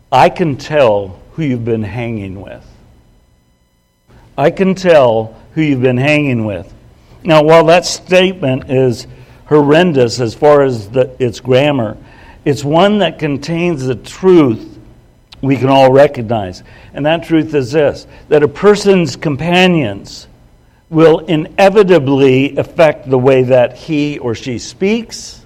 I can tell who you've been hanging with. I can tell who you've been hanging with. Now, while that statement is horrendous as far as its grammar, it's one that contains the truth we can all recognize. And that truth is this, that a person's companions will inevitably affect the way that he or she speaks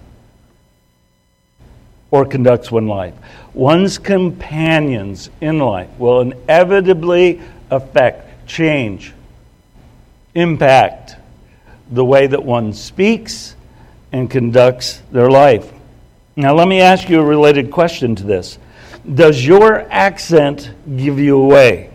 or conducts one's life. One's companions in life will inevitably affect, change, impact the way that one speaks and conducts their life. Now, let me ask you a related question to this. Does your accent give you away?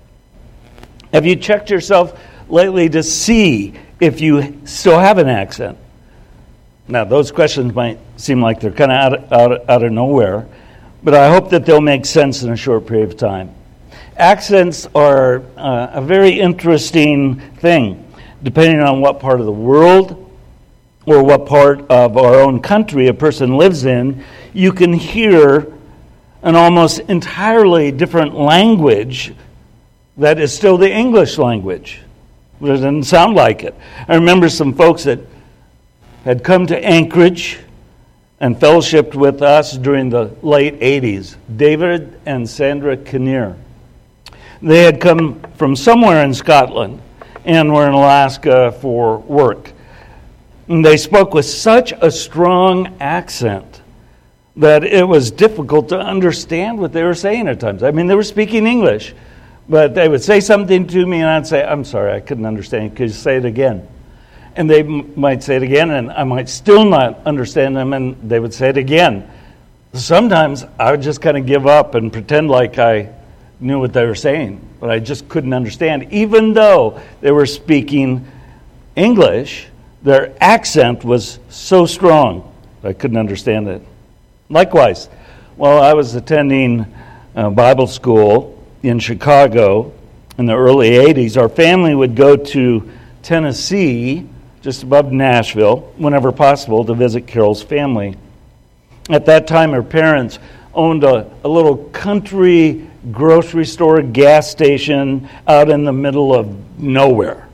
Have you checked yourself lately to see if you still have an accent? Now, those questions might seem like they're kind of out of nowhere, but I hope that they'll make sense in a short period of time. Accents are a very interesting thing. Depending on what part of the world or what part of our own country a person lives in, you can hear an almost entirely different language that is still the English language. But it doesn't sound like it. I remember some folks that had come to Anchorage and fellowshipped with us during the late 80s, David and Sandra Kinnear. They had come from somewhere in Scotland and were in Alaska for work. And they spoke with such a strong accent that it was difficult to understand what they were saying at times. I mean, they were speaking English, but they would say something to me and I'd say, I'm sorry, I couldn't understand. Could you say it again? And they might say it again and I might still not understand them and they would say it again. Sometimes I would just kind of give up and pretend like I knew what they were saying, but I just couldn't understand. Even though they were speaking English, their accent was so strong I couldn't understand it. Likewise, while I was attending Bible school in Chicago in the early 80s, our family would go to Tennessee, just above Nashville, whenever possible, to visit Carol's family. At that time, her parents owned a little country grocery store, gas station out in the middle of nowhere.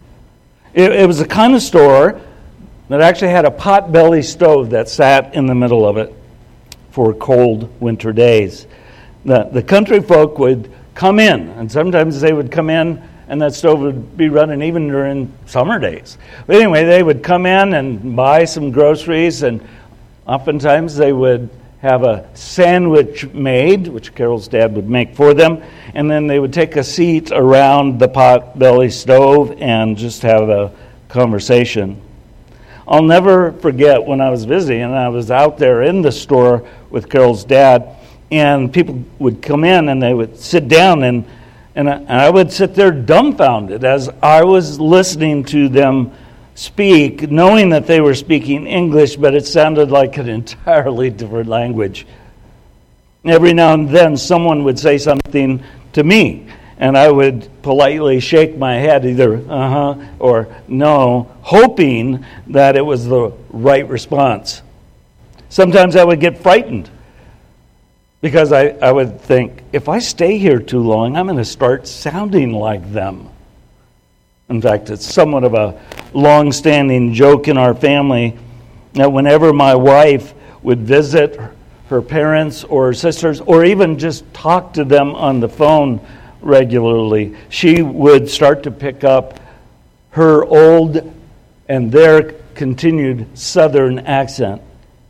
It was the kind of store that actually had a potbelly stove that sat in the middle of it for cold winter days. The country folk would come in, and sometimes they would come in and that stove would be running even during summer days. But anyway, they would come in and buy some groceries, and oftentimes they would have a sandwich made, which Carol's dad would make for them, and then they would take a seat around the potbelly stove and just have a conversation. I'll never forget when I was visiting and I was out there in the store with Carol's dad, and people would come in and they would sit down, and I would sit there dumbfounded as I was listening to them speak, knowing that they were speaking English, but it sounded like an entirely different language. Every now and then someone would say something to me, and I would politely shake my head, either uh-huh or no, hoping that it was the right response. Sometimes I would get frightened because I would think, if I stay here too long, I'm going to start sounding like them. In fact, it's somewhat of a long-standing joke in our family that whenever my wife would visit her parents or her sisters, or even just talk to them on the phone regularly, she would start to pick up her old and their continued Southern accent.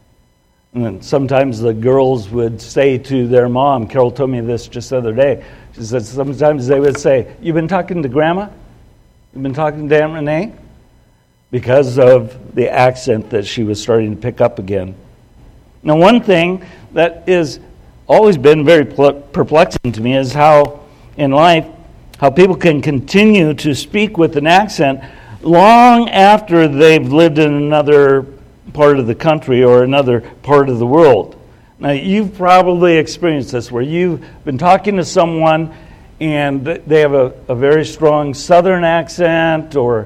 And then sometimes the girls would say to their mom, Carol told me this just the other day, she said sometimes they would say, "You've been talking to Grandma? You've been talking to Aunt Renee?" Because of the accent that she was starting to pick up again. Now, one thing that has always been very perplexing to me is how, in life, how people can continue to speak with an accent long after they've lived in another part of the country or another part of the world. Now, you've probably experienced this, where you've been talking to someone and they have a very strong Southern accent, or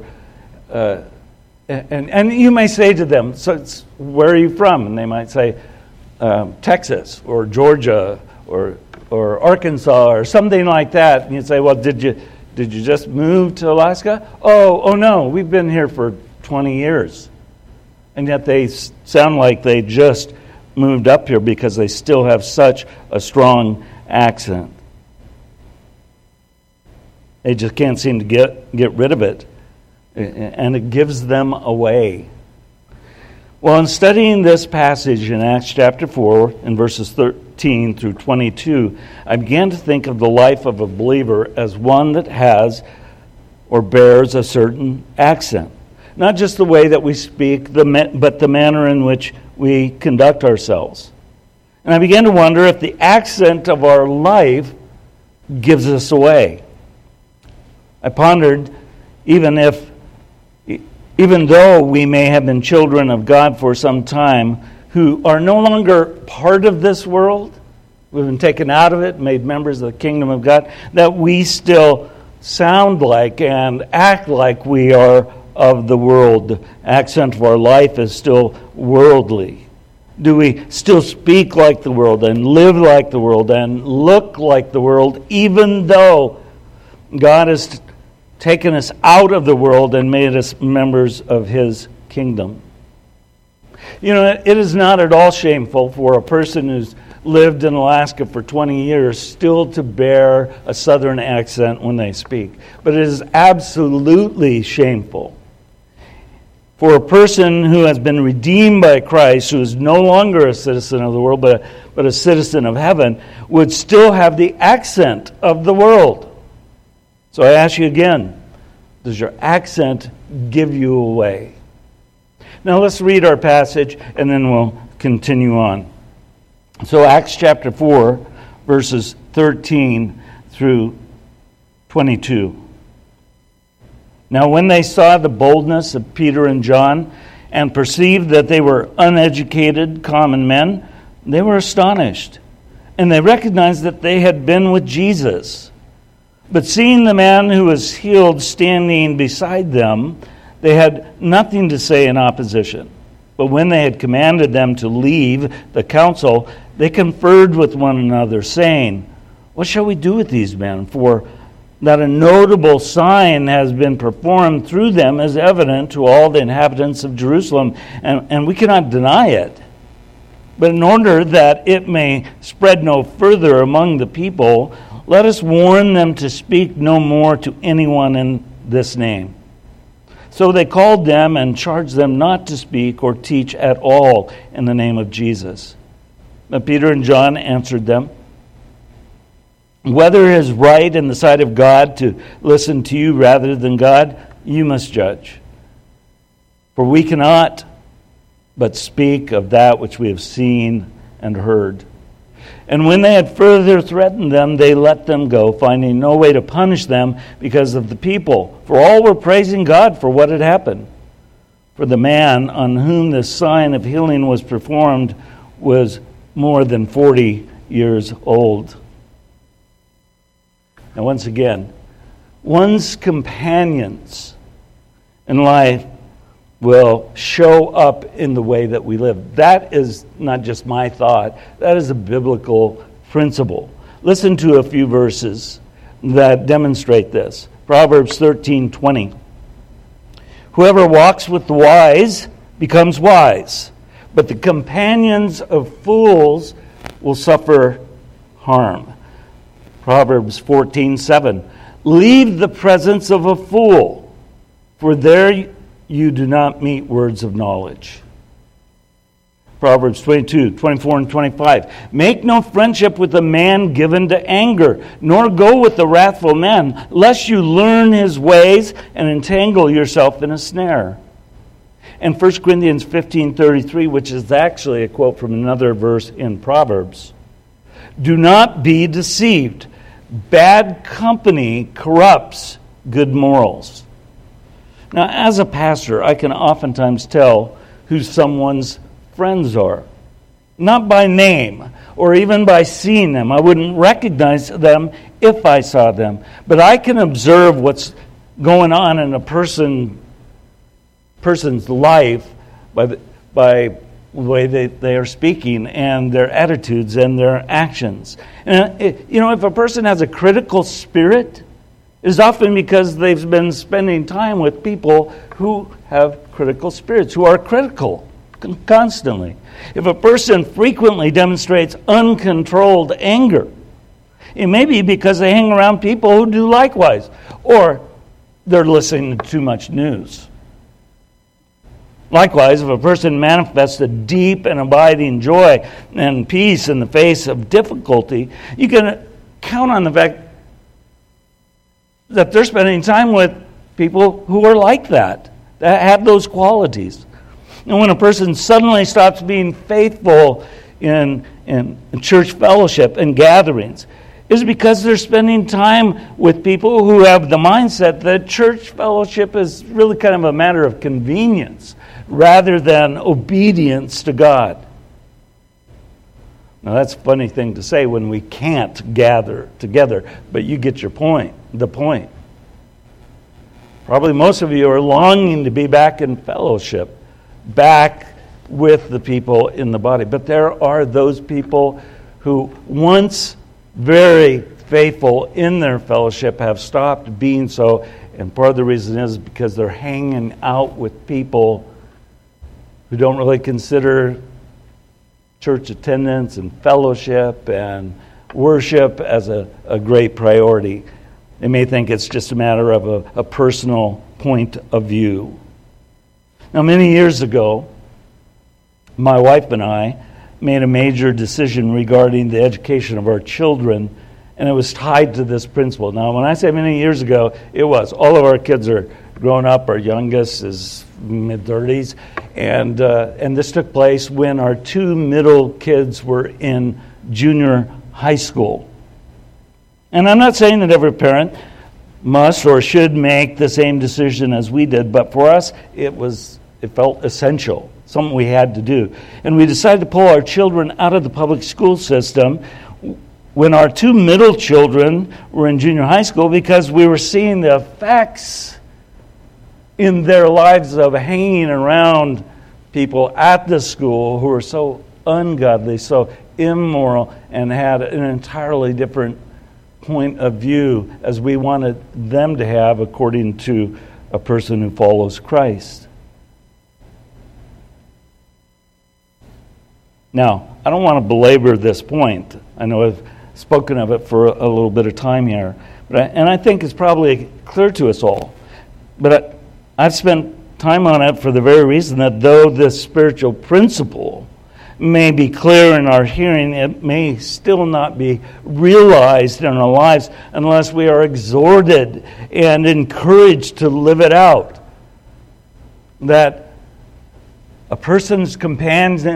and you may say to them, "So, where are you from?" And they might say, "Texas," or "Georgia," or Arkansas or something like that, and you'd say, well, did you just move to Alaska? Oh no, we've been here for 20 years. And yet they sound like they just moved up here because they still have such a strong accent. They just can't seem to get rid of it. And it gives them away. Well, in studying this passage in Acts chapter 4, in verses 13 through 22, I began to think of the life of a believer as one that has or bears a certain accent. Not just the way that we speak, but the manner in which we conduct ourselves. And I began to wonder if the accent of our life gives us away. I pondered, even though we may have been children of God for some time, who are no longer part of this world, we've been taken out of it, made members of the kingdom of God, that we still sound like and act like we are of the world. The accent of our life is still worldly. Do we still speak like the world and live like the world and look like the world, even though God has taken us out of the world and made us members of His kingdom? You know, it is not at all shameful for a person who's lived in Alaska for 20 years still to bear a southern accent when they speak. But it is absolutely shameful for a person who has been redeemed by Christ, who is no longer a citizen of the world, but a citizen of heaven, would still have the accent of the world. So I ask you again, does your accent give you away? Now let's read our passage and then we'll continue on. So Acts chapter 4, verses 13 through 22. Now when they saw the boldness of Peter and John and perceived that they were uneducated common men, they were astonished. And they recognized that they had been with Jesus. But seeing the man who was healed standing beside them, they had nothing to say in opposition. But when they had commanded them to leave the council, they conferred with one another, saying, "What shall we do with these men? For that a notable sign has been performed through them is evident to all the inhabitants of Jerusalem, and we cannot deny it. But in order that it may spread no further among the people, let us warn them to speak no more to anyone in this name." So they called them and charged them not to speak or teach at all in the name of Jesus. But Peter and John answered them, "Whether it is right in the sight of God to listen to you rather than God, you must judge. For we cannot but speak of that which we have seen and heard." And when they had further threatened them, they let them go, finding no way to punish them because of the people. For all were praising God for what had happened. For the man on whom this sign of healing was performed was more than 40 years old. Now once again, one's companions in life will show up in the way that we live. That is not just my thought. That is a biblical principle. Listen to a few verses that demonstrate this. Proverbs 13:20. "Whoever walks with the wise becomes wise, but the companions of fools will suffer harm." Proverbs 14:7. "Leave the presence of a fool, for there you do not meet words of knowledge." Proverbs 22:24 and 25. "Make no friendship with a man given to anger, nor go with the wrathful man, lest you learn his ways and entangle yourself in a snare." And 1 Corinthians 15:33, which is actually a quote from another verse in Proverbs. "Do not be deceived. Bad company corrupts good morals." Now, as a pastor, I can oftentimes tell who someone's friends are. Not by name or even by seeing them. I wouldn't recognize them if I saw them. But I can observe what's going on in a person's life by the way they are speaking and their attitudes and their actions. And if a person has a critical spirit, it's often because they've been spending time with people who have critical spirits, who are critical constantly. If a person frequently demonstrates uncontrolled anger, it may be because they hang around people who do likewise, or they're listening to too much news. Likewise, if a person manifests a deep and abiding joy and peace in the face of difficulty, you can count on the fact that they're spending time with people who are like that have those qualities. And when a person suddenly stops being faithful in church fellowship and gatherings, is because they're spending time with people who have the mindset that church fellowship is really kind of a matter of convenience rather than obedience to God. Now that's a funny thing to say when we can't gather together, but you get the point. Probably most of you are longing to be back in fellowship, back with the people in the body. But there are those people who once very faithful in their fellowship have stopped being so, and part of the reason is because they're hanging out with people who don't really consider church attendance and fellowship and worship as a great priority. They may think it's just a matter of a personal point of view. Now, many years ago, my wife and I made a major decision regarding the education of our children, and it was tied to this principle. Now, when I say many years ago, it was. All of our kids are grown up. Our youngest is mid-30s, and this took place when our two middle kids were in junior high school. And I'm not saying that every parent must or should make the same decision as we did, but for us, it felt essential, something we had to do. And we decided to pull our children out of the public school system when our two middle children were in junior high school, because we were seeing the effects in their lives of hanging around people at the school who were so ungodly, so immoral, and had an entirely different point of view as we wanted them to have according to a person who follows Christ. Now, I don't want to belabor this point. I know I've spoken of it for a little bit of time here, and I think it's probably clear to us all. But I've spent time on it for the very reason that though this spiritual principle may be clear in our hearing, it may still not be realized in our lives unless we are exhorted and encouraged to live it out. That a person's companions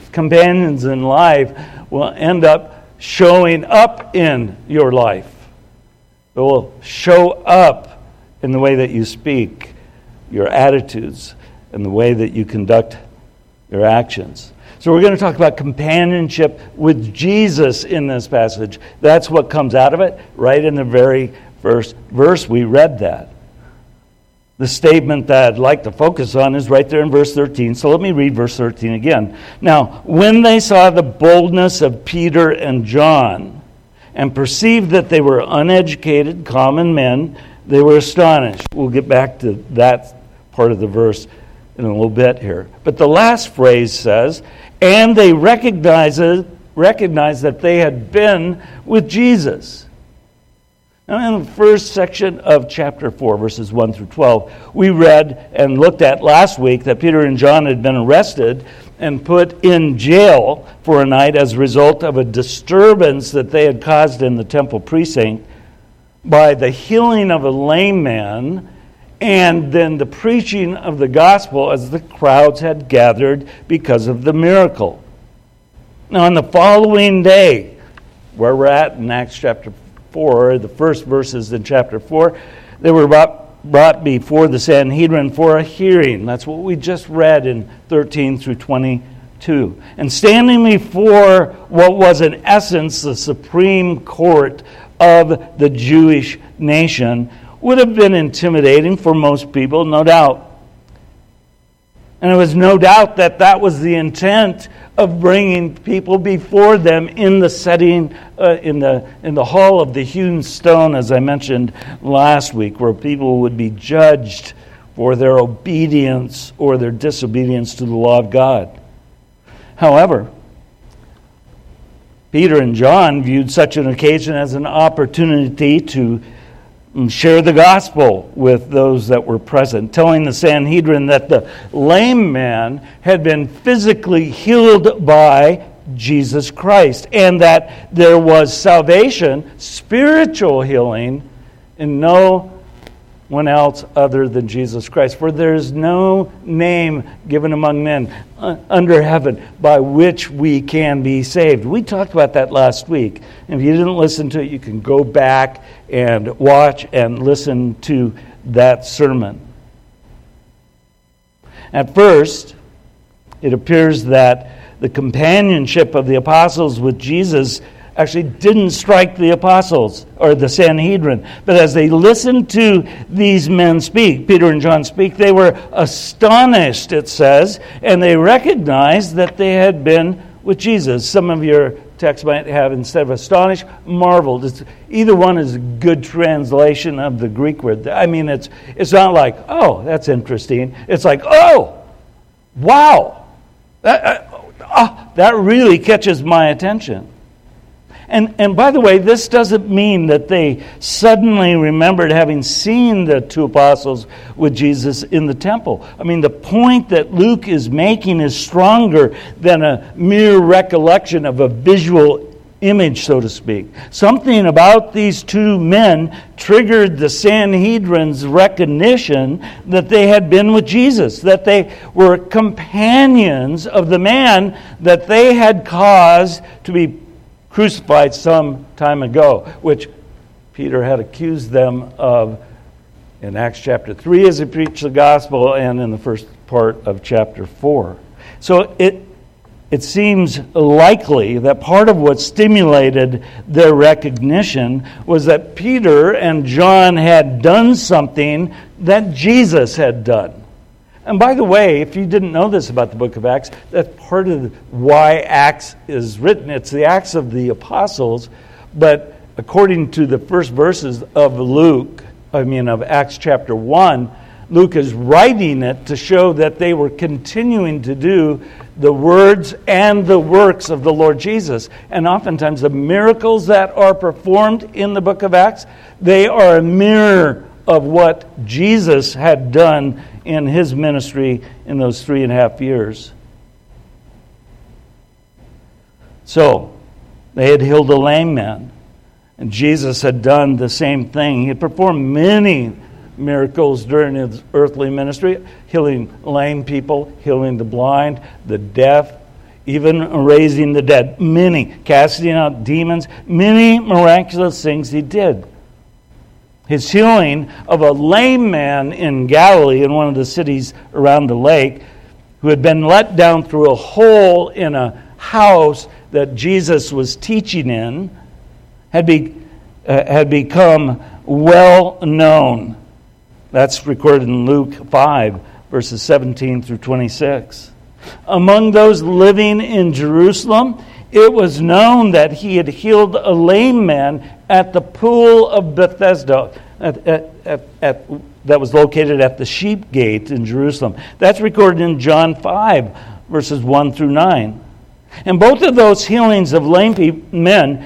in life will end up showing up in your life. It will show up in the way that you speak, your attitudes, and the way that you conduct your actions. So we're going to talk about companionship with Jesus in this passage. That's what comes out of it. Right in the very first verse, we read that. The statement that I'd like to focus on is right there in verse 13. So let me read verse 13 again. Now, when they saw the boldness of Peter and John and perceived that they were uneducated, common men, they were astonished. We'll get back to that part of the verse in a little bit here. But the last phrase says, and they recognized that they had been with Jesus. Now, in the first section of chapter 4, verses 1 through 12, we read and looked at last week that Peter and John had been arrested and put in jail for a night as a result of a disturbance that they had caused in the temple precinct by the healing of a lame man and then the preaching of the gospel as the crowds had gathered because of the miracle. Now, on the following day, where we're at in Acts chapter 4, the first verses in chapter 4, they were brought before the Sanhedrin for a hearing. That's what we just read in 13 through 22. And standing before what was in essence the supreme court of the Jewish nation would have been intimidating for most people, no doubt. And there was no doubt that that was the intent of bringing people before them in the setting, in the hall of the hewn stone, as I mentioned last week, where people would be judged for their obedience or their disobedience to the law of God. However, Peter and John viewed such an occasion as an opportunity to share the gospel with those that were present, telling the Sanhedrin that the lame man had been physically healed by Jesus Christ, and that there was salvation, spiritual healing, in no one else other than Jesus Christ. For there is no name given among men under heaven by which we can be saved. We talked about that last week. And if you didn't listen to it, you can go back and watch and listen to that sermon. At first, it appears that the companionship of the apostles with Jesus actually didn't strike the apostles or the Sanhedrin. But as they listened to these men speak, Peter and John speak, they were astonished, it says, and they recognized that they had been with Jesus. Some of your texts might have, instead of astonished, marveled. Either one is a good translation of the Greek word. I mean, it's not like, oh, that's interesting. It's like, oh, wow, that really catches my attention. And by the way, this doesn't mean that they suddenly remembered having seen the two apostles with Jesus in the temple. I mean, the point that Luke is making is stronger than a mere recollection of a visual image, so to speak. Something about these two men triggered the Sanhedrin's recognition that they had been with Jesus, that they were companions of the man that they had caused to be crucified some time ago, which Peter had accused them of in Acts chapter 3 as he preached the gospel, and in the first part of chapter 4. So it seems likely that part of what stimulated their recognition was that Peter and John had done something that Jesus had done. And by the way, if you didn't know this about the book of Acts, that's part of why Acts is written. It's the Acts of the Apostles, but according to the first verses of of Acts chapter 1, Luke is writing it to show that they were continuing to do the words and the works of the Lord Jesus. And oftentimes the miracles that are performed in the book of Acts, they are a mirror of what Jesus had done in his ministry in those 3.5 years. So, they had healed a lame man, and Jesus had done the same thing. He had performed many miracles during his earthly ministry, healing lame people, healing the blind, the deaf, even raising the dead. Many, casting out demons, many miraculous things he did. His healing of a lame man in Galilee, in one of the cities around the lake, who had been let down through a hole in a house that Jesus was teaching in, had become well known. That's recorded in Luke 5, verses 17 through 26. Among those living in Jerusalem, it was known that he had healed a lame man at the pool of Bethesda, that was located at the Sheep Gate in Jerusalem. That's recorded in John 5, verses 1 through 9. And both of those healings of lame men,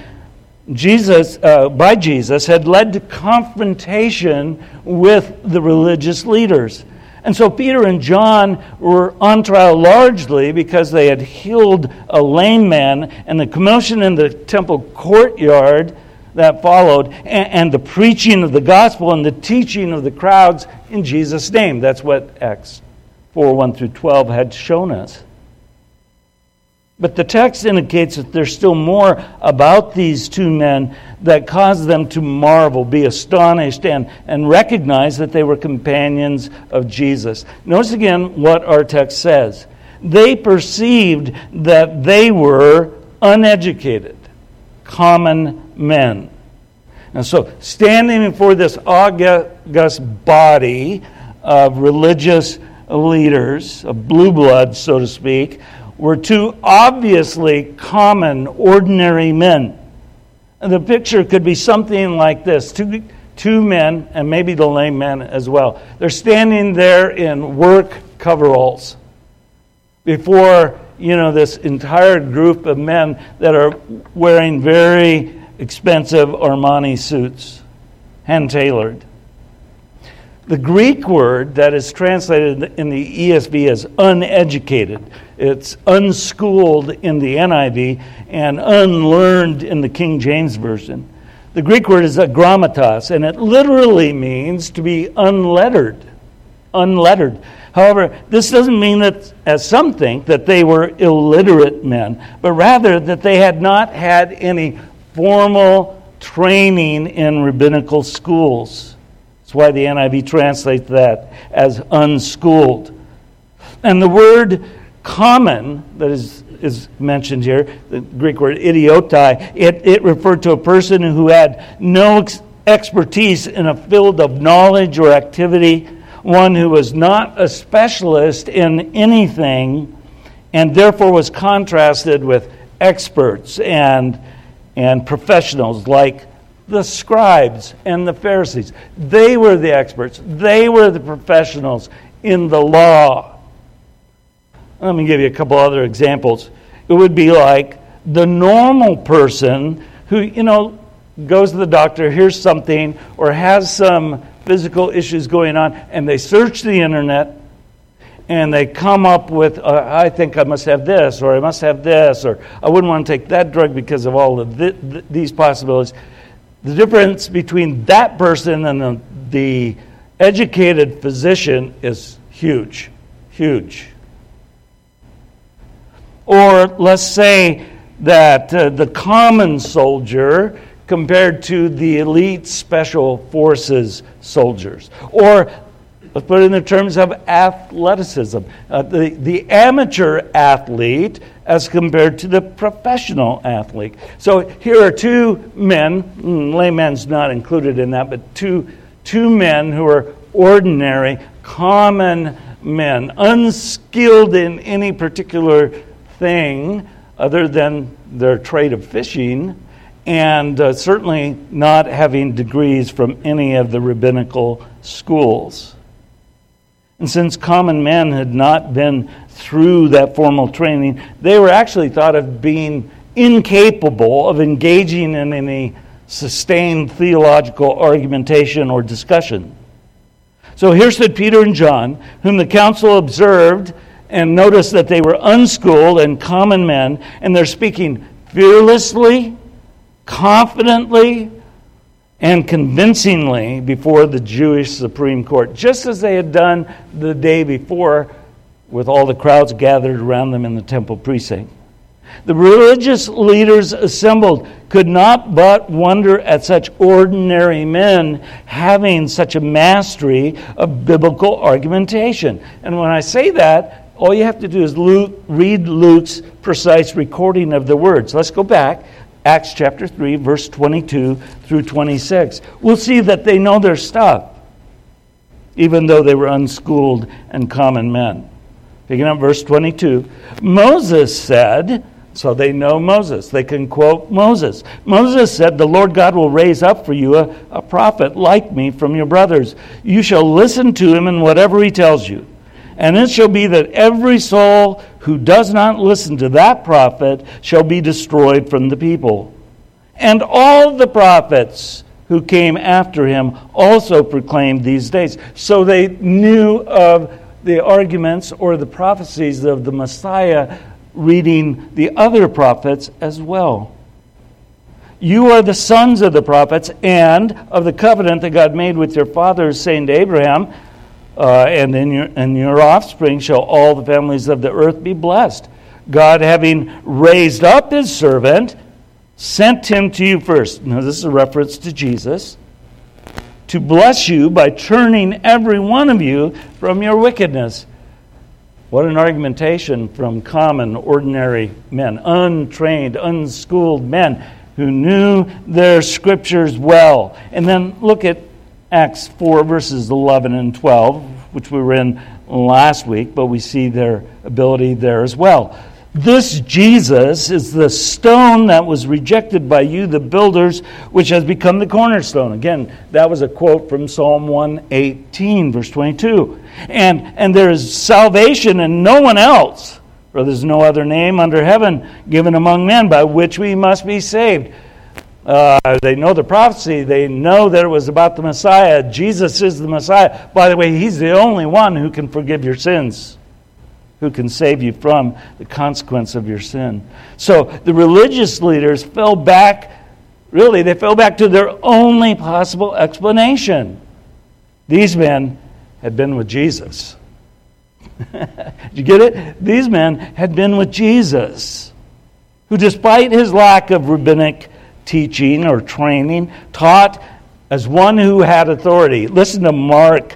by Jesus, had led to confrontation with the religious leaders. And so Peter and John were on trial largely because they had healed a lame man, and the commotion in the temple courtyard that followed, and the preaching of the gospel and the teaching of the crowds in Jesus' name. That's what Acts 4, 1 through 12 had shown us. But the text indicates that there's still more about these two men that caused them to marvel, be astonished, and recognize that they were companions of Jesus. Notice again what our text says. They perceived that they were uneducated, common men. And so, standing before this august body of religious leaders, of blue blood, so to speak, were two obviously common, ordinary men. And the picture could be something like this. Two men, and maybe the lame men as well. They're standing there in work coveralls before, this entire group of men that are wearing very expensive Armani suits, hand-tailored. The Greek word that is translated in the ESV as uneducated, it's unschooled in the NIV and unlearned in the King James Version. The Greek word is agrammatos, and it literally means to be unlettered. Unlettered. However, this doesn't mean that, as some think, that they were illiterate men, but rather that they had not had any formal training in rabbinical schools. That's why the NIV translates that as unschooled. And the word common that is mentioned here, the Greek word idiotai, it referred to a person who had no expertise in a field of knowledge or activity, one who was not a specialist in anything, and therefore was contrasted with experts and professionals like the scribes and the Pharisees. They were the experts. They were the professionals in the law. Let me give you a couple other examples. It would be like the normal person who, goes to the doctor, hears something, or has some physical issues going on, and they search the internet, and they come up with, I think I must have this, or I must have this, or I wouldn't want to take that drug because of all of these possibilities. The difference between that person and the educated physician is huge, huge. Or let's say that the common soldier compared to the elite special forces soldiers. Or let's put it in the terms of athleticism. The amateur athlete as compared to the professional athlete. So here are two men, layman's not included in that, but two men who are ordinary, common men, unskilled in any particular thing other than their trade of fishing, and certainly not having degrees from any of the rabbinical schools. And since common men had not been through that formal training, they were actually thought of being incapable of engaging in any sustained theological argumentation or discussion. So here stood Peter and John, whom the council observed and noticed that they were unschooled and common men, and they're speaking fearlessly, confidently, and convincingly before the Jewish Supreme Court, just as they had done the day before with all the crowds gathered around them in the temple precinct. The religious leaders assembled could not but wonder at such ordinary men having such a mastery of biblical argumentation. And when I say that, all you have to do is read Luke's precise recording of the words. Let's go back. Acts chapter 3, verse 22 through 26. We'll see that they know their stuff, even though they were unschooled and common men. Picking up verse 22, Moses said, so they know Moses. They can quote Moses. Moses said, the Lord God will raise up for you a prophet like me from your brothers. You shall listen to him in whatever he tells you. And it shall be that every soul who does not listen to that prophet shall be destroyed from the people. And all the prophets who came after him also proclaimed these days. So they knew of the arguments or the prophecies of the Messiah, reading the other prophets as well. You are the sons of the prophets and of the covenant that God made with your fathers, saying to Abraham, and in your offspring shall all the families of the earth be blessed. God, having raised up his servant, sent him to you first. Now this is a reference to Jesus. To bless you by turning every one of you from your wickedness. What an argumentation from common, ordinary men, untrained, unschooled men who knew their scriptures well. And then look at Acts 4, verses 11 and 12, which we were in last week, but we see their ability there as well. This Jesus is the stone that was rejected by you, the builders, which has become the cornerstone. Again, that was a quote from Psalm 118, verse 22. And there is salvation in no one else, for there is no other name under heaven given among men by which we must be saved. They know the prophecy. They know that it was about the Messiah. Jesus is the Messiah. By the way, He's the only one who can forgive your sins, who can save you from the consequence of your sin. So the religious leaders fell back to their only possible explanation. These men had been with Jesus. Did you get it? These men had been with Jesus, who despite his lack of rabbinic teaching or training, taught as one who had authority. Listen to Mark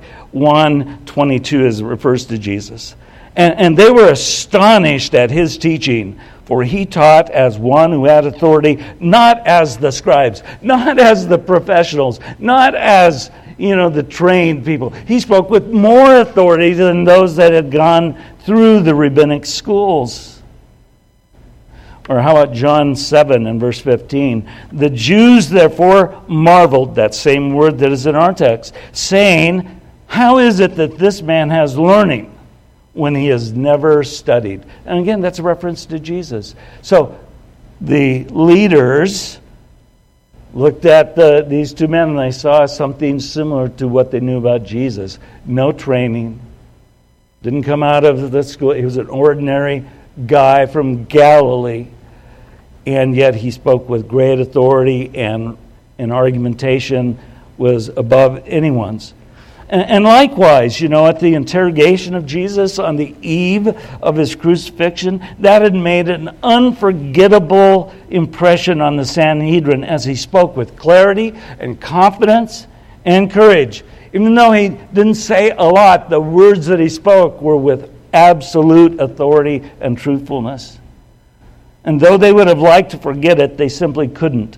1:22 as it refers to Jesus. And they were astonished at his teaching, for he taught as one who had authority, not as the scribes, not as the professionals, not as, the trained people. He spoke with more authority than those that had gone through the rabbinic schools. Or how about John 7 and verse 15? The Jews therefore marveled, that same word that is in our text, saying, how is it that this man has learning when he has never studied? And again, that's a reference to Jesus. So the leaders looked at these two men and they saw something similar to what they knew about Jesus. No training. Didn't come out of the school. He was an ordinary guy from Galilee. And yet he spoke with great authority, and argumentation was above anyone's. And likewise, at the interrogation of Jesus on the eve of his crucifixion, that had made an unforgettable impression on the Sanhedrin as he spoke with clarity and confidence and courage. Even though he didn't say a lot, the words that he spoke were with absolute authority and truthfulness. And though they would have liked to forget it, they simply couldn't.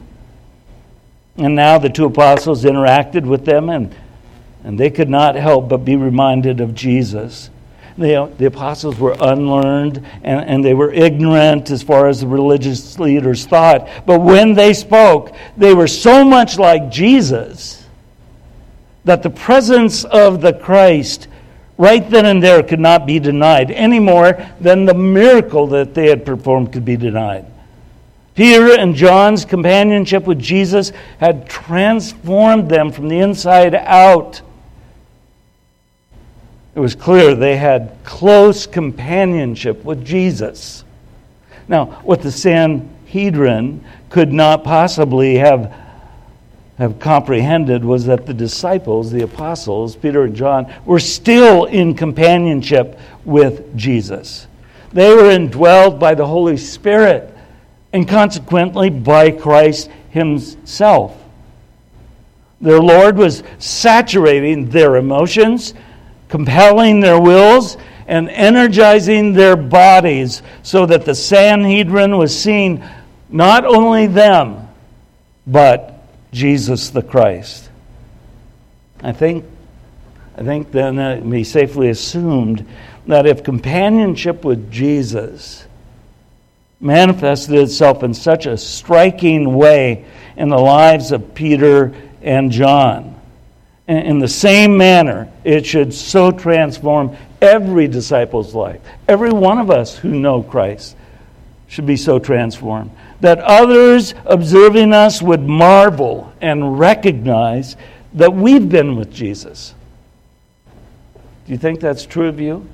And now the two apostles interacted with them, and they could not help but be reminded of Jesus. The apostles were unlearned, and they were ignorant as far as the religious leaders thought. But when they spoke, they were so much like Jesus that the presence of the Christ right then and there could not be denied any more than the miracle that they had performed could be denied. Peter and John's companionship with Jesus had transformed them from the inside out. It was clear they had close companionship with Jesus. Now, what the Sanhedrin could not possibly have comprehended was that the disciples, the apostles, Peter and John, were still in companionship with Jesus. They were indwelled by the Holy Spirit and consequently by Christ Himself. Their Lord was saturating their emotions, compelling their wills, and energizing their bodies so that the Sanhedrin was seeing not only them, but Jesus the Christ. I think then it can be safely assumed that if companionship with Jesus manifested itself in such a striking way in the lives of Peter and John, in the same manner, it should so transform every disciple's life. Every one of us who know Christ should be so transformed that others observing us would marvel and recognize that we've been with Jesus. Do you think that's true of you?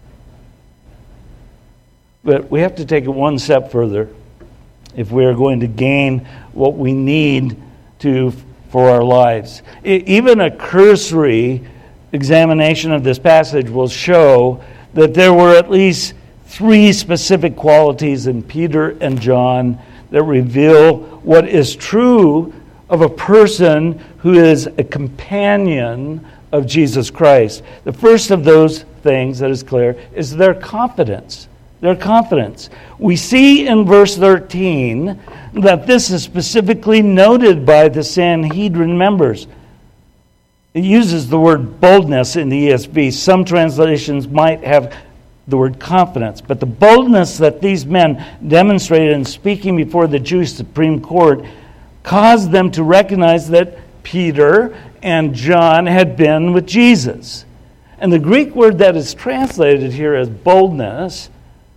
But we have to take it one step further if we are going to gain what we need for our lives. Even a cursory examination of this passage will show that there were at least 3 specific qualities in Peter and John that reveal what is true of a person who is a companion of Jesus Christ. The first of those things that is clear is their confidence. Their confidence. We see in verse 13 that this is specifically noted by the Sanhedrin members. It uses the word boldness in the ESV. Some translations might have the word confidence. But the boldness that these men demonstrated in speaking before the Jewish Supreme Court caused them to recognize that Peter and John had been with Jesus. And the Greek word that is translated here as boldness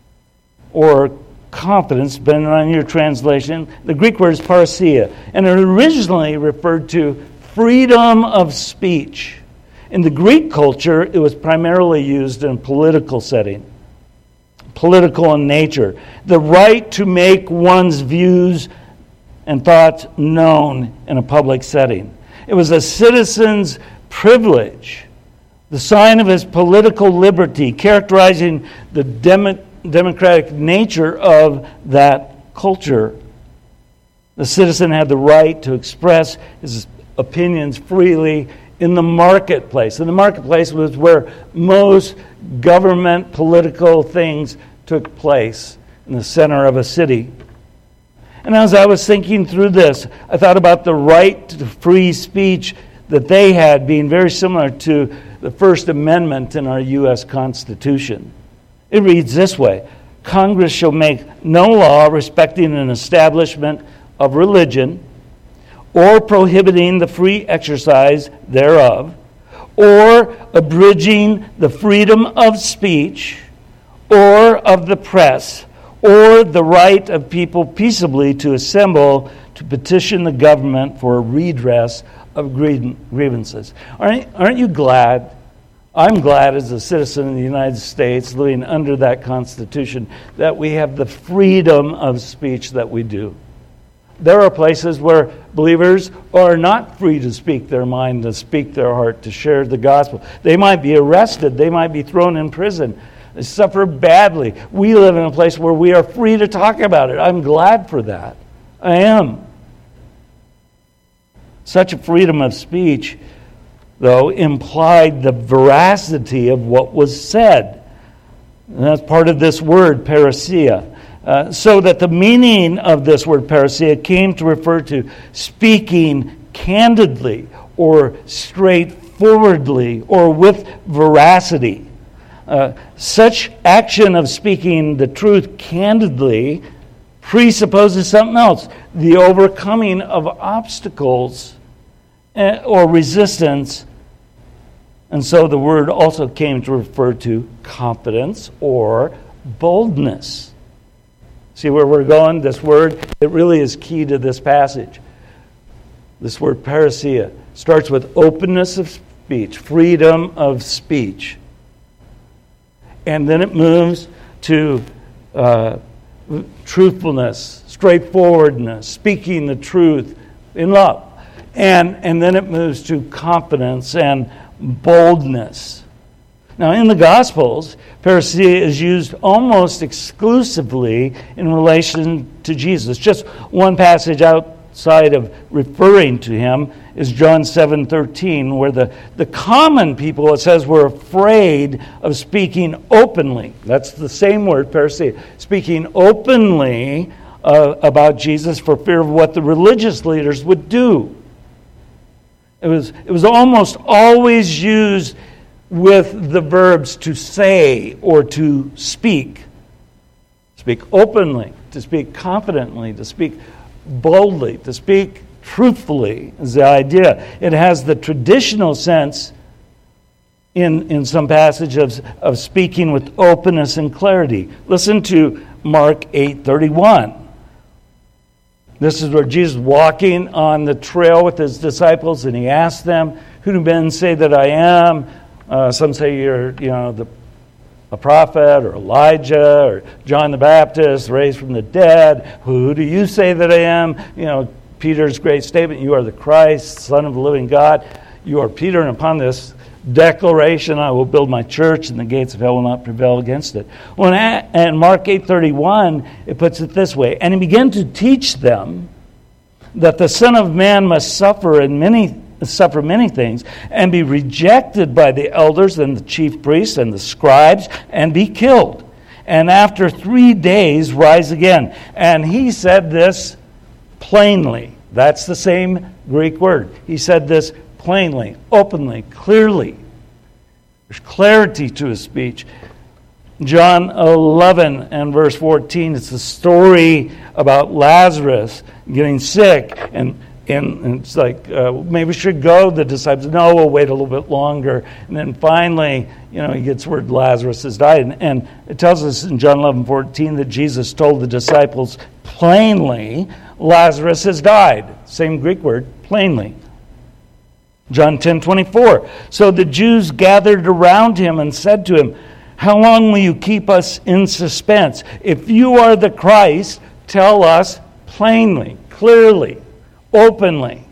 or confidence, depending on your translation, the Greek word is parousia. And it originally referred to freedom of speech. In the Greek culture, it was primarily used in a political setting, political in nature. The right to make one's views and thoughts known in a public setting. It was a citizen's privilege, the sign of his political liberty, characterizing the democratic nature of that culture. The citizen had the right to express his opinions freely in the marketplace. And the marketplace was where most government political things took place, in the center of a city. And as I was thinking through this, I thought about the right to free speech that they had being very similar to the First Amendment in our U.S. Constitution. It reads this way: Congress shall make no law respecting an establishment of religion, or prohibiting the free exercise thereof, or abridging the freedom of speech, or of the press, or the right of people peaceably to assemble to petition the government for a redress of grievances. Aren't you glad? I'm glad as a citizen of the United States living under that Constitution that we have the freedom of speech that we do. There are places where believers are not free to speak their mind, to speak their heart, to share the gospel. They might be arrested. They might be thrown in prison. They suffer badly. We live in a place where we are free to talk about it. I'm glad for that. I am. Such a freedom of speech, though, implied the veracity of what was said. And that's part of this word, parousia. So that the meaning of this word parousia came to refer to speaking candidly or straightforwardly or with veracity. Such action of speaking the truth candidly presupposes something else: the overcoming of obstacles or resistance. And so the word also came to refer to confidence or boldness. See where we're going? This word, it really is key to this passage. This word parousia starts with openness of speech, freedom of speech. And then it moves to truthfulness, straightforwardness, speaking the truth in love. And then it moves to confidence and boldness. Now, in the Gospels, parousia is used almost exclusively in relation to Jesus. Just one passage outside of referring to him is John 7:13, where the common people, it says, were afraid of speaking openly. That's the same word, parousia. Speaking openly about Jesus for fear of what the religious leaders would do. It was almost always used with the verbs to say or to speak. Speak openly, to speak confidently, to speak boldly, to speak truthfully is the idea. It has the traditional sense in some passages of speaking with openness and clarity. Listen to Mark 8:31. This is where Jesus is walking on the trail with his disciples, and he asked them, "Who do men say that I am?" Some say you're, a prophet, or Elijah, or John the Baptist, raised from the dead. Who do you say that I am? Peter's great statement, "You are the Christ, Son of the living God." You are Peter, and upon this declaration I will build my church, and the gates of hell will not prevail against it. Well, in Mark 8:31, it puts it this way: "And he began to teach them that the Son of Man must suffer many things, and be rejected by the elders and the chief priests and the scribes, and be killed, and after 3 days rise again." And he said this plainly. That's the same Greek word. He said this plainly, openly, clearly. There's clarity to his speech. John 11 and verse 14, it's a story about Lazarus getting sick, and it's like, maybe we should go. The disciples, no, we'll wait a little bit longer. And then finally, he gets word Lazarus has died. And it tells us in John 11:14 that Jesus told the disciples plainly, Lazarus has died. Same Greek word, plainly. John 10:24. So the Jews gathered around him and said to him, how long will you keep us in suspense? If you are the Christ, tell us plainly, clearly, openly.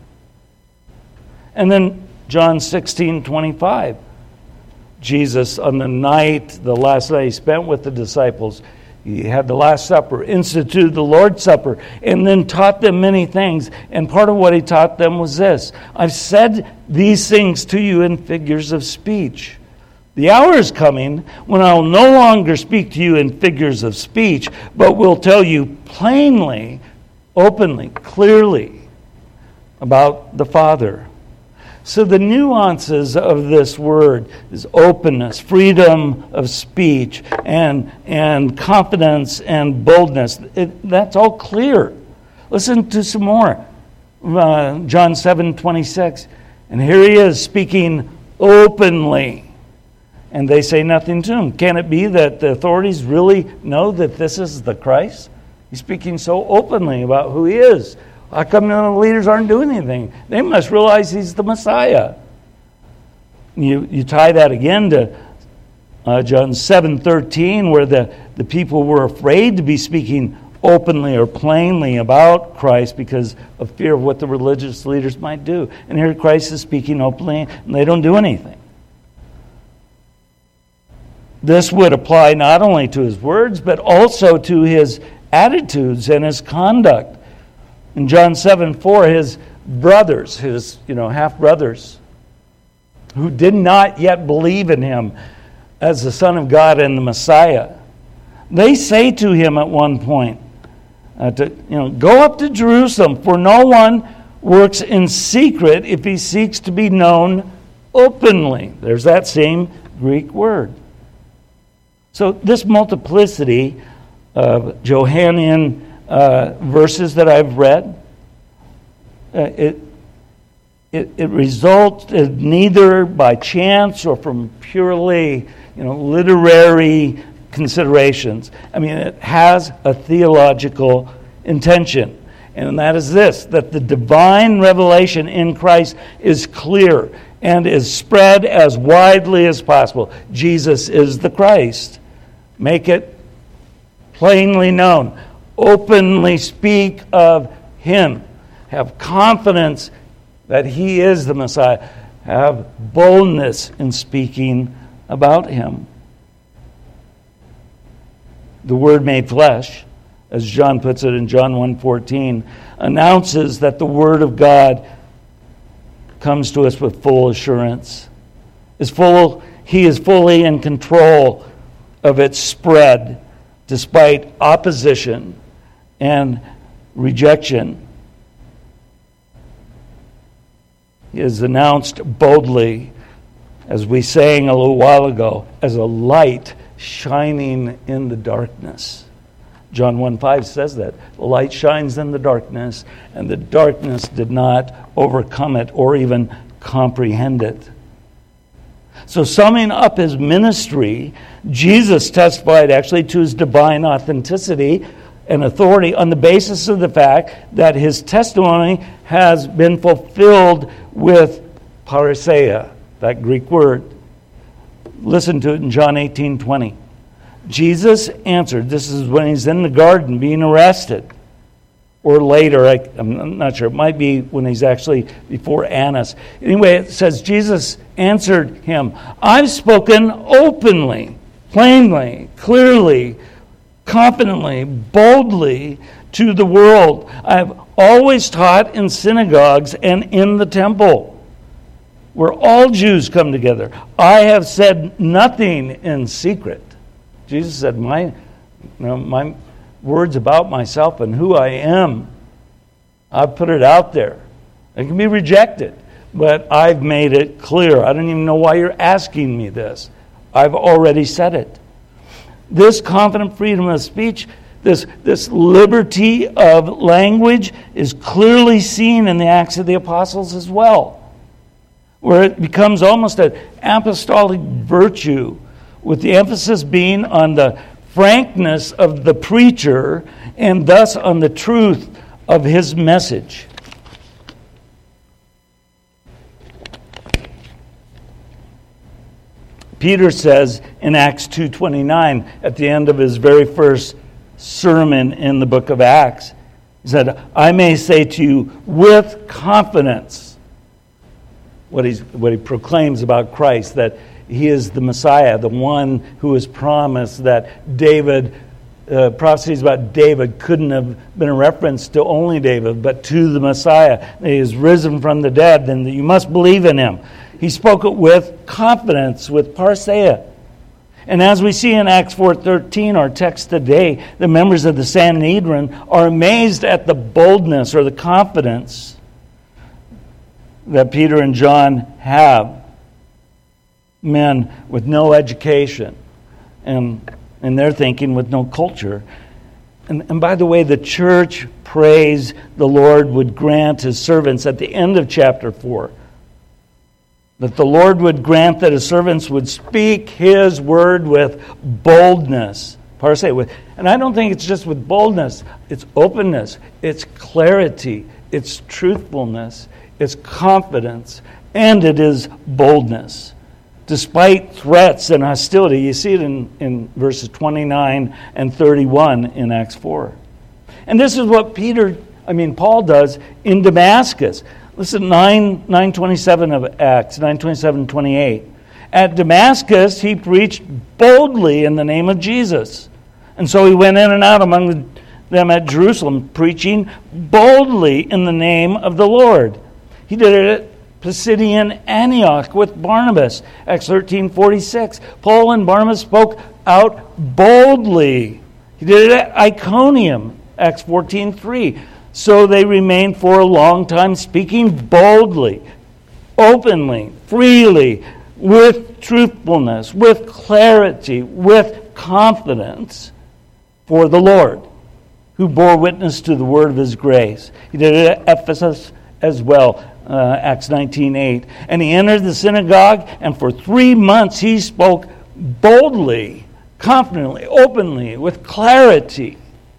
And then John 16:25. Jesus, on the last night he spent with the disciples, he had the Last Supper, instituted the Lord's Supper, and then taught them many things. And part of what he taught them was this: I've said these things to you in figures of speech. The hour is coming when I will no longer speak to you in figures of speech, but will tell you plainly, openly, clearly about the Father. So the nuances of this word is openness, freedom of speech, and confidence and boldness. That's all clear. Listen to some more. John 7:26. And here he is speaking openly. And they say nothing to him. Can it be that the authorities really know that this is the Christ? He's speaking so openly about who he is. How come the leaders aren't doing anything? They must realize he's the Messiah. You tie that again to John 7:13, where the people were afraid to be speaking openly or plainly about Christ because of fear of what the religious leaders might do. And here Christ is speaking openly, and they don't do anything. This would apply not only to his words, but also to his attitudes and his conduct. In John 7:4, his brothers, his half-brothers, who did not yet believe in him as the Son of God and the Messiah, they say to him at one point, go up to Jerusalem, for no one works in secret if he seeks to be known openly. There's that same Greek word. So this multiplicity of Johannine verses that I've read, it results neither by chance or from purely literary considerations. I mean, it has a theological intention, and that is this: that the divine revelation in Christ is clear and is spread as widely as possible. Jesus is the Christ. Make it plainly known. Openly speak of him. Have confidence that he is the Messiah. Have boldness in speaking about him. The Word made flesh, as John puts it in John 1:14, announces that the Word of God comes to us with full assurance. He is fully in control of its spread, despite opposition and rejection. He is announced boldly, as we sang a little while ago, as a light shining in the darkness. John 1:5 says that. The light shines in the darkness, and the darkness did not overcome it or even comprehend it. So summing up his ministry, Jesus testified actually to his divine authenticity and authority on the basis of the fact that his testimony has been fulfilled with parousia, that Greek word. Listen to it in John 18:20. Jesus answered, this is when he's in the garden being arrested, or later, I'm not sure, it might be when he's actually before Annas. Anyway, it says, Jesus answered him, I've spoken openly, plainly, clearly, confidently, boldly to the world. I've always taught in synagogues and in the temple, where all Jews come together. I have said nothing in secret. Jesus said, my words about myself and who I am, I've put it out there. It can be rejected, but I've made it clear. I don't even know why you're asking me this. I've already said it. This confident freedom of speech, this liberty of language is clearly seen in the Acts of the Apostles as well, where it becomes almost an apostolic virtue, with the emphasis being on the frankness of the preacher and thus on the truth of his message. Peter says in Acts 2:29, at the end of his very first sermon in the book of Acts, he said, I may say to you with confidence what he proclaims about Christ, that he is the Messiah, the one who is promised, that David, prophecies about David couldn't have been a reference to only David, but to the Messiah. That he is risen from the dead, and that you must believe in him. He spoke it with confidence, with parseia. And as we see in Acts 4:13, our text today, the members of the Sanhedrin are amazed at the boldness or the confidence that Peter and John have. Men with no education and they're thinking with no culture. And by the way, the church prays the Lord would grant his servants at the end of chapter 4, that the Lord would grant that his servants would speak his word with boldness. And I don't think it's just with boldness. It's openness. It's clarity. It's truthfulness. It's confidence. And it is boldness. Despite threats and hostility. You see it in verses 29 and 31 in Acts 4. And this is what Paul does in Damascus. Listen, 9:27 of Acts, 9:27-28. At Damascus, he preached boldly in the name of Jesus. And so he went in and out among them at Jerusalem, preaching boldly in the name of the Lord. He did it at Pisidian Antioch with Barnabas, Acts 13:46. Paul and Barnabas spoke out boldly. He did it at Iconium, Acts 14:3. So they remained for a long time speaking boldly, openly, freely, with truthfulness, with clarity, with confidence for the Lord, who bore witness to the word of his grace. He did it at Ephesus as well, Acts 19:8. And he entered the synagogue, and for 3 months he spoke boldly, confidently, openly, with clarity,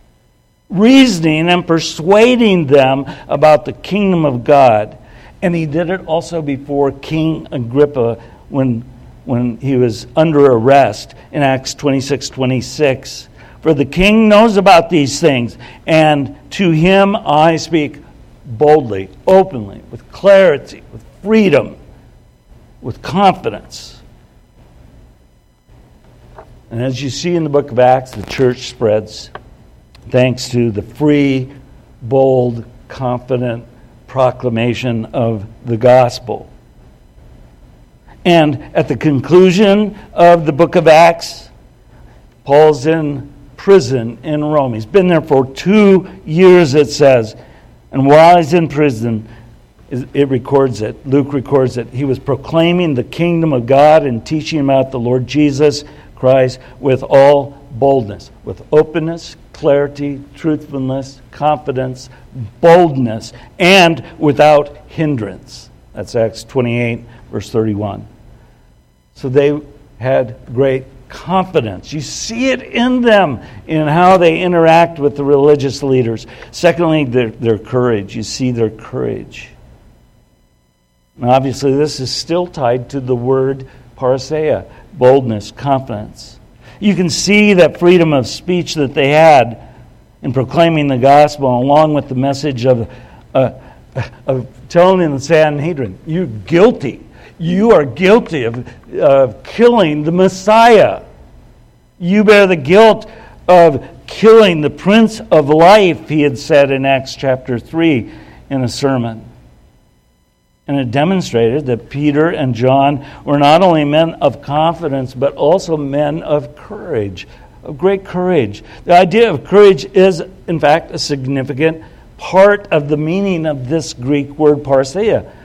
reasoning and persuading them about the kingdom of God. And he did it also before King Agrippa when he was under arrest in Acts 26:26. For the king knows about these things, and to him I speak boldly, openly, with clarity, with freedom, with confidence. And as you see in the book of Acts, the church spreads thanks to the free, bold, confident proclamation of the gospel. And at the conclusion of the book of Acts, Paul's in prison in Rome. He's been there for 2 years, it says. And while he's in prison, it records it. Luke records it. He was proclaiming the kingdom of God and teaching about the Lord Jesus Christ with all boldness, with openness, clarity, truthfulness, confidence, boldness, and without hindrance. That's Acts 28, verse 31. So they had great confidence. You see it in them, in how they interact with the religious leaders. Secondly, their courage. You see their courage. And obviously, this is still tied to the word parseia, boldness, confidence. You can see that freedom of speech that they had in proclaiming the gospel, along with the message of telling the Sanhedrin, you're guilty. You are guilty of killing the Messiah. You bear the guilt of killing the Prince of Life, he had said in Acts chapter 3 in a sermon. And it demonstrated that Peter and John were not only men of confidence, but also men of courage, of great courage. The idea of courage is, in fact, a significant part of the meaning of this Greek word parseia.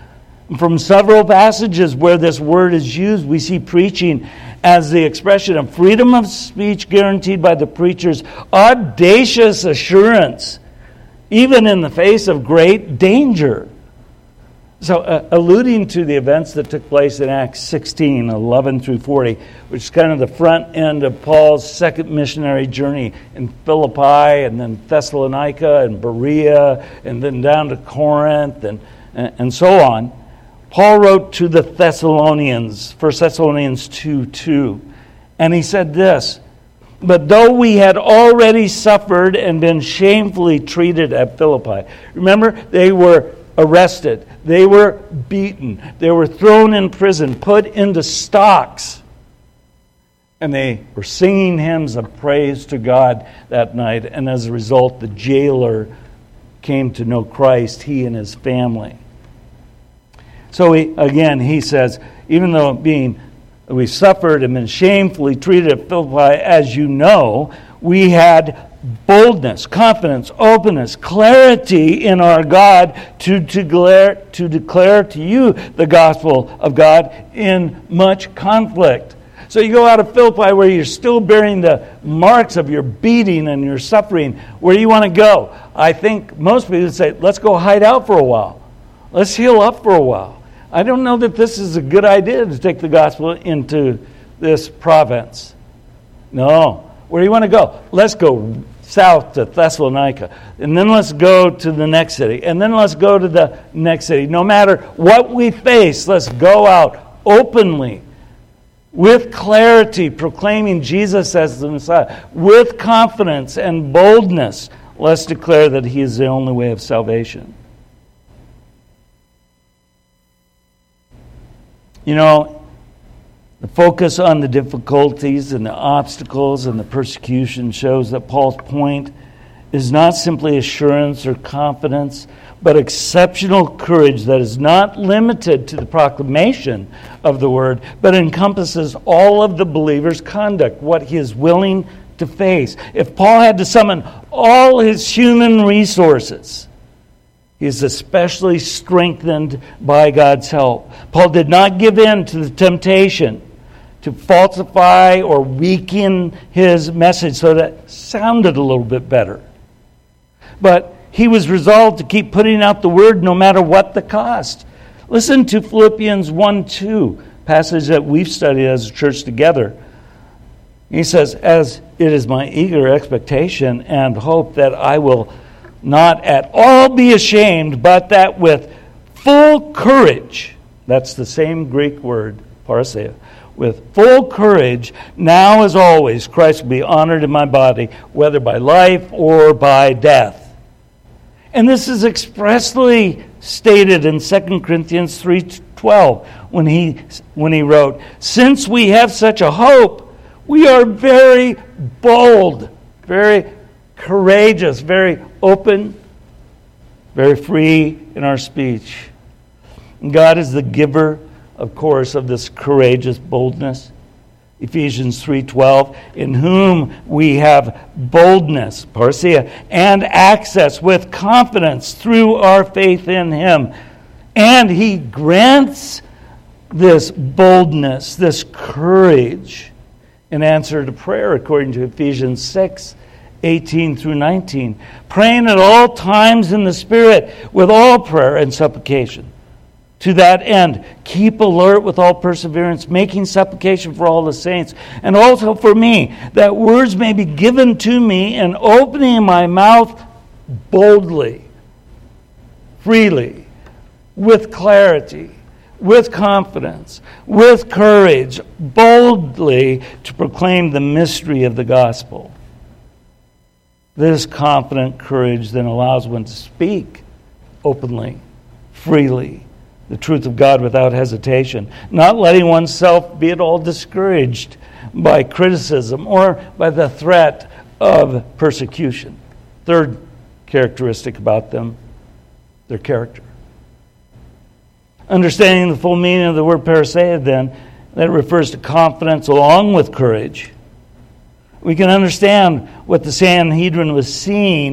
From several passages where this word is used, we see preaching as the expression of freedom of speech guaranteed by the preacher's audacious assurance, even in the face of great danger. So, alluding to the events that took place in Acts 16, 11 through 40, which is kind of the front end of Paul's second missionary journey in Philippi, and then Thessalonica, and Berea, and then down to Corinth, and so on. Paul wrote to the Thessalonians, 1 Thessalonians 2:2, and he said this, "But though we had already suffered and been shamefully treated at Philippi." Remember, they were arrested, they were beaten, they were thrown in prison, put into stocks, and they were singing hymns of praise to God that night, and as a result, the jailer came to know Christ, he and his family. So he says, even though we suffered and been shamefully treated at Philippi, as you know, we had boldness, confidence, openness, clarity in our God to declare to you the gospel of God in much conflict. So you go out of Philippi where you're still bearing the marks of your beating and your suffering. Where do you want to go? I think most people would say, let's go hide out for a while. Let's heal up for a while. I don't know that this is a good idea to take the gospel into this province. No. Where do you want to go? Let's go south to Thessalonica. And then let's go to the next city. And then let's go to the next city. No matter what we face, let's go out openly, with clarity, proclaiming Jesus as the Messiah. With confidence and boldness, let's declare that He is the only way of salvation. You know, the focus on the difficulties and the obstacles and the persecution shows that Paul's point is not simply assurance or confidence, but exceptional courage that is not limited to the proclamation of the word, but encompasses all of the believer's conduct, what he is willing to face. If Paul had to summon all his human resources, he is especially strengthened by God's help. Paul did not give in to the temptation to falsify or weaken his message so that it sounded a little bit better. But he was resolved to keep putting out the word no matter what the cost. Listen to Philippians 1:2, passage that we've studied as a church together. He says, "As it is my eager expectation and hope that I will not at all be ashamed, but that with full courage," that's the same Greek word, parrhesia, "with full courage, now as always, Christ will be honored in my body, whether by life or by death." And this is expressly stated in 2 Corinthians 3:12 when he wrote, "Since we have such a hope, we are very bold, very courageous, very open, very free in our speech." God is the giver, of course, of this courageous boldness. Ephesians 3:12, "In whom we have boldness," parrhesia, "and access with confidence through our faith in Him." And He grants this boldness, this courage, in answer to prayer, according to Ephesians 6:18 through 19. "Praying at all times in the Spirit with all prayer and supplication. To that end, keep alert with all perseverance, making supplication for all the saints, and also for me, that words may be given to me in opening my mouth boldly, freely, with clarity, with confidence, with courage, boldly to proclaim the mystery of the gospel." This confident courage then allows one to speak openly, freely, the truth of God without hesitation, not letting oneself be at all discouraged by criticism or by the threat of persecution. Third characteristic about them, their character. Understanding the full meaning of the word parrhesia, then, that refers to confidence along with courage. We can understand what the Sanhedrin was seeing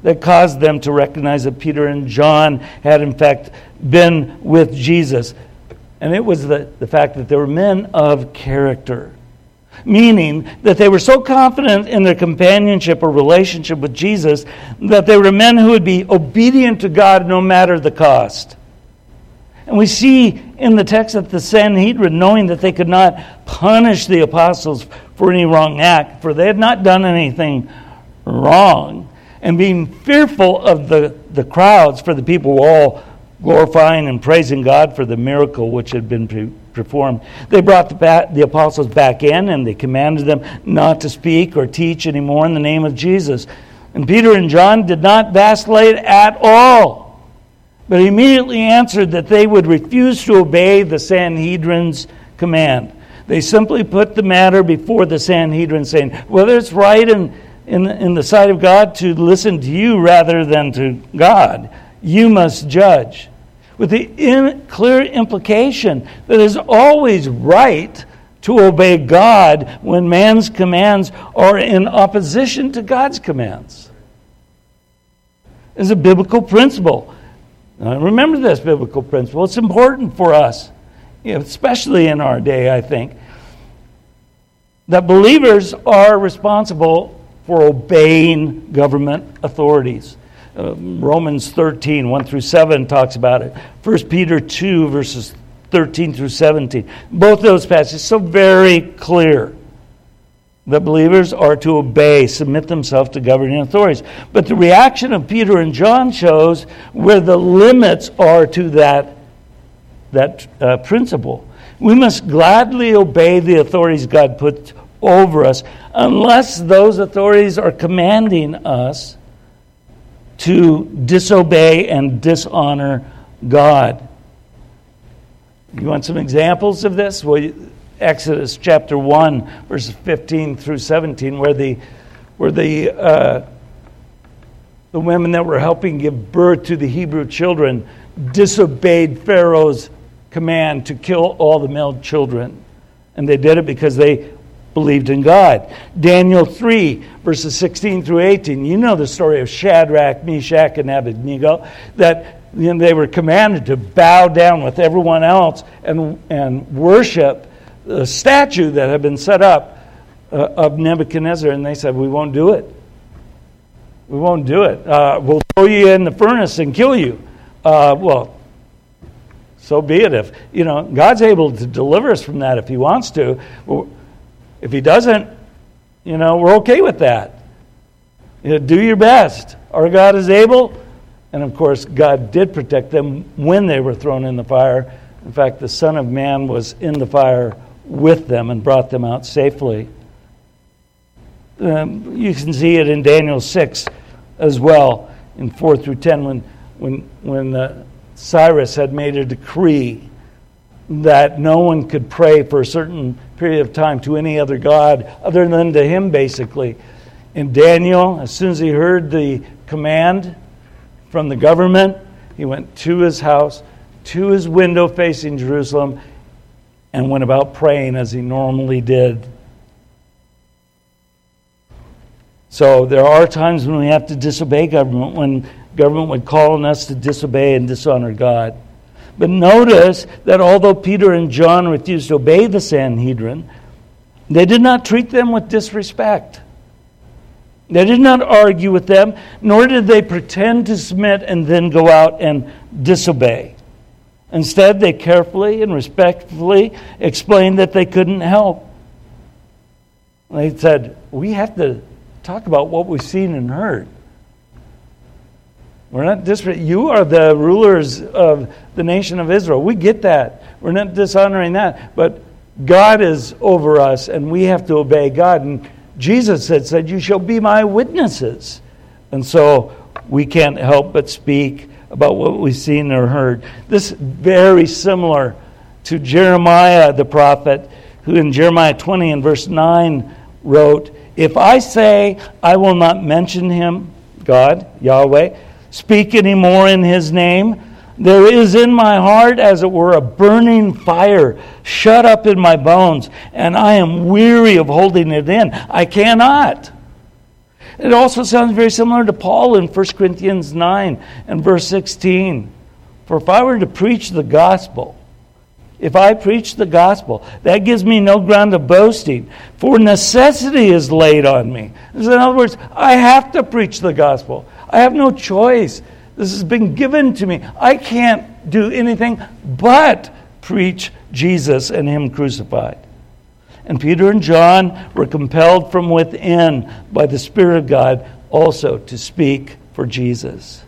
that caused them to recognize that Peter and John had in fact been with Jesus. And it was the fact that they were men of character. Meaning that they were so confident in their companionship or relationship with Jesus that they were men who would be obedient to God no matter the cost. And we see in the text that the Sanhedrin, knowing that they could not punish the apostles for any wrong act, for they had not done anything wrong, and being fearful of the crowds, for the people were all glorifying and praising God for the miracle which had been performed, they brought the apostles back in, and they commanded them not to speak or teach anymore in the name of Jesus. And Peter and John did not vacillate at all, but immediately answered that they would refuse to obey the Sanhedrin's command. They simply put the matter before the Sanhedrin, saying, whether it's right in the sight of God to listen to you rather than to God, you must judge. With the clear implication that it is always right to obey God when man's commands are in opposition to God's commands. It's a biblical principle. Now, remember this biblical principle. It's important for us, especially in our day, I think, that believers are responsible for obeying government authorities. Romans 13, 1 through 7 talks about it. 1 Peter 2, verses 13 through 17. Both those passages so very clear that believers are to obey, submit themselves to governing authorities. But the reaction of Peter and John shows where the limits are to that principle. We must gladly obey the authorities God puts over us unless those authorities are commanding us to disobey and dishonor God. You want some examples of this? Well, Exodus chapter 1, verses 15 through 17, where the women that were helping give birth to the Hebrew children disobeyed Pharaoh's command to kill all the male children. And they did it because they believed in God. Daniel 3, verses 16 through 18. You know the story of Shadrach, Meshach, and Abednego, that they were commanded to bow down with everyone else and worship the statue that had been set up of Nebuchadnezzar. And they said, we won't do it. We won't do it. We'll throw you in the furnace and kill you. Well, so be it. If God's able to deliver us from that if He wants to. If He doesn't, we're okay with that. Do your best. Our God is able. And of course, God did protect them when they were thrown in the fire. In fact, the Son of Man was in the fire with them and brought them out safely. You can see it in Daniel 6 as well, in 4 through 10, when Cyrus had made a decree that no one could pray for a certain period of time to any other god other than to him, basically. And Daniel, as soon as he heard the command from the government, he went to his house, to his window facing Jerusalem, and went about praying as he normally did. So there are times when we have to disobey government, when government would call on us to disobey and dishonor God. But notice that although Peter and John refused to obey the Sanhedrin, they did not treat them with disrespect. They did not argue with them, nor did they pretend to submit and then go out and disobey. Instead, they carefully and respectfully explained that they couldn't help. They said, we have to talk about what we've seen and heard. We're not you are the rulers of the nation of Israel. We get that. We're not dishonoring that. But God is over us, and we have to obey God. And Jesus had said, you shall be my witnesses. And so we can't help but speak about what we've seen or heard. This is very similar to Jeremiah the prophet, who in Jeremiah 20 and verse 9 wrote, if I say I will not mention him, God, Yahweh, speak any more in his name, there is in my heart, as it were, a burning fire shut up in my bones, and I am weary of holding it in. I cannot. It also sounds very similar to Paul in 1 Corinthians 9 and verse 16. For if I were to preach the gospel, if I preach the gospel, that gives me no ground of boasting, for necessity is laid on me. In other words, I have to preach the gospel. I have no choice. This has been given to me. I can't do anything but preach Jesus and Him crucified. And Peter and John were compelled from within by the Spirit of God also to speak for Jesus.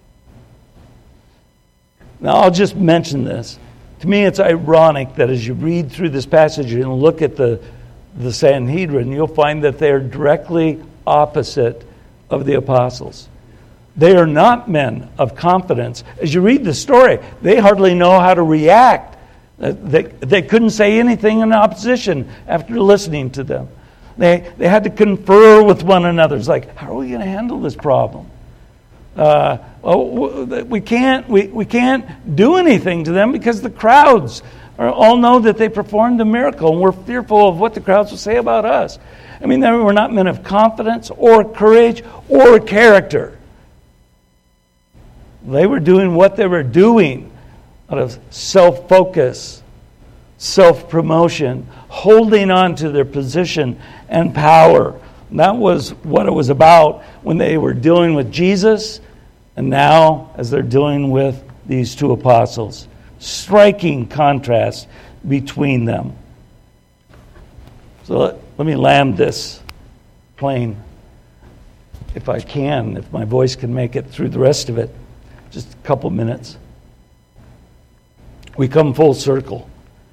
Now, I'll just mention this. To me, it's ironic that as you read through this passage and look at the Sanhedrin, you'll find that they are directly opposite of the apostles. They are not men of confidence. As you read the story, they hardly know how to react. They couldn't say anything in opposition after listening to them. They had to confer with one another. It's like, how are we going to handle this problem? We can't do anything to them because the crowds all know that they performed a miracle, and we're fearful of what the crowds will say about us. I mean, they were not men of confidence or courage or character. They were doing what they were doing out of self-focus, self-promotion, holding on to their position and power. And that was what it was about when they were dealing with Jesus, and now as they're dealing with these two apostles. Striking contrast between them. So let me land this plane, if I can, if my voice can make it through the rest of it. Just a couple minutes. We come full circle.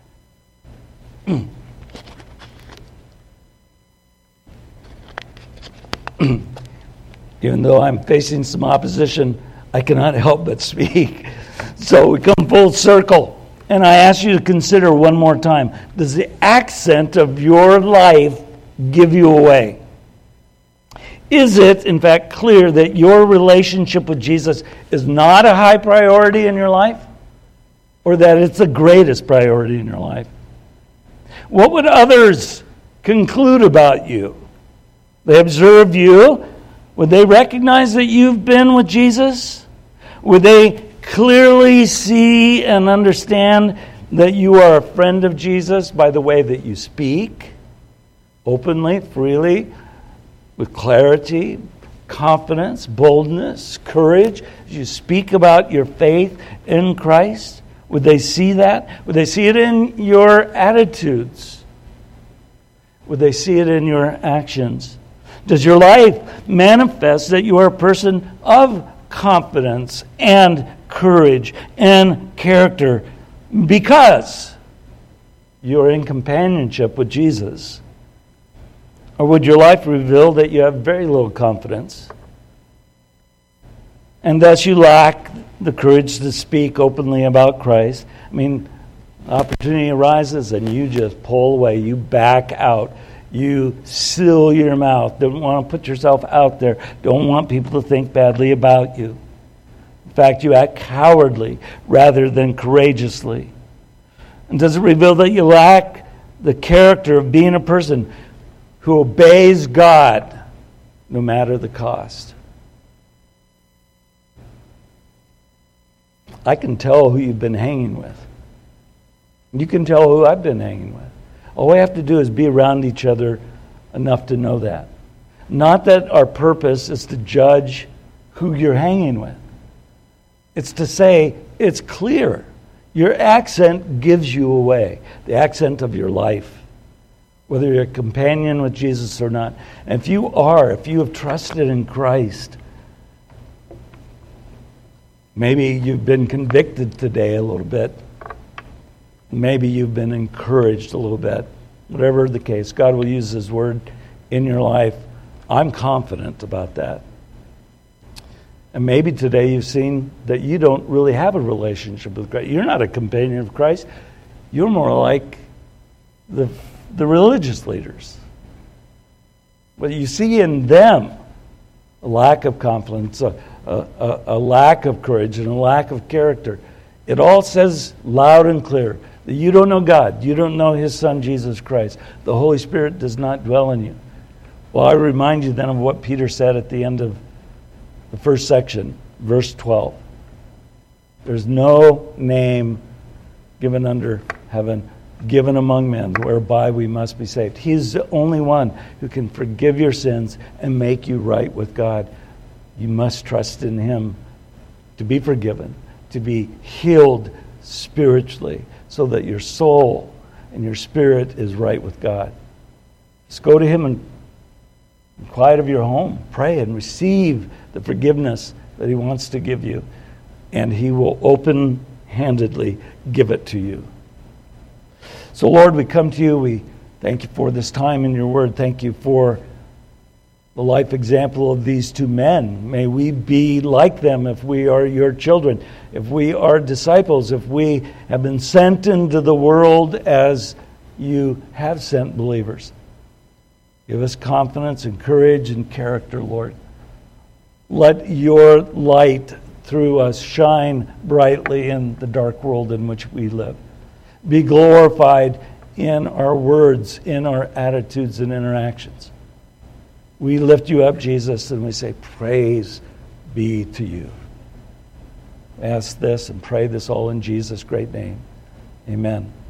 Even though I'm facing some opposition, I cannot help but speak. So we come full circle. And I ask you to consider one more time. Does the accent of your life give you away? Is it, in fact, clear that your relationship with Jesus is not a high priority in your life? Or that it's the greatest priority in your life? What would others conclude about you? They observe you. Would they recognize that you've been with Jesus? Would they clearly see and understand that you are a friend of Jesus by the way that you speak, openly, freely, with clarity, confidence, boldness, courage, as you speak about your faith in Christ? Would they see that? Would they see it in your attitudes? Would they see it in your actions? Does your life manifest that you are a person of confidence and courage and character because you are in companionship with Jesus? Or would your life reveal that you have very little confidence and thus you lack the courage to speak openly about Christ? I mean, opportunity arises and you just pull away, you back out. You seal your mouth. Don't want to put yourself out there. Don't want people to think badly about you. In fact, you act cowardly rather than courageously. And does it reveal that you lack the character of being a person who obeys God no matter the cost? I can tell who you've been hanging with. You can tell who I've been hanging with. All we have to do is be around each other enough to know that. Not that our purpose is to judge who you're hanging with. It's to say, it's clear. Your accent gives you away. The accent of your life. Whether you're a companion with Jesus or not. And if you have trusted in Christ, maybe you've been convicted today a little bit. Maybe you've been encouraged a little bit. Whatever the case, God will use His Word in your life. I'm confident about that. And maybe today you've seen that you don't really have a relationship with Christ. You're not a companion of Christ. You're more like the religious leaders. But you see in them a lack of confidence, a lack of courage, and a lack of character. It all says loud and clear that you don't know God. You don't know His Son, Jesus Christ. The Holy Spirit does not dwell in you. Well, I remind you then of what Peter said at the end of the first section, verse 12. There's no name given under heaven, given among men, whereby we must be saved. He's the only one who can forgive your sins and make you right with God. You must trust in him to be forgiven, to be healed spiritually, so that your soul and your spirit is right with God. Just go to him in the quiet of your home. Pray and receive the forgiveness that he wants to give you. And he will open-handedly give it to you. So, Lord, we come to you. We thank you for this time in your word. Thank you for the life example of these two men. May we be like them if we are your children, if we are disciples, if we have been sent into the world as you have sent believers. Give us confidence and courage and character, Lord. Let your light through us shine brightly in the dark world in which we live. Be glorified in our words, in our attitudes and interactions. We lift you up, Jesus, and we say, praise be to you. Ask this and pray this all in Jesus' great name. Amen.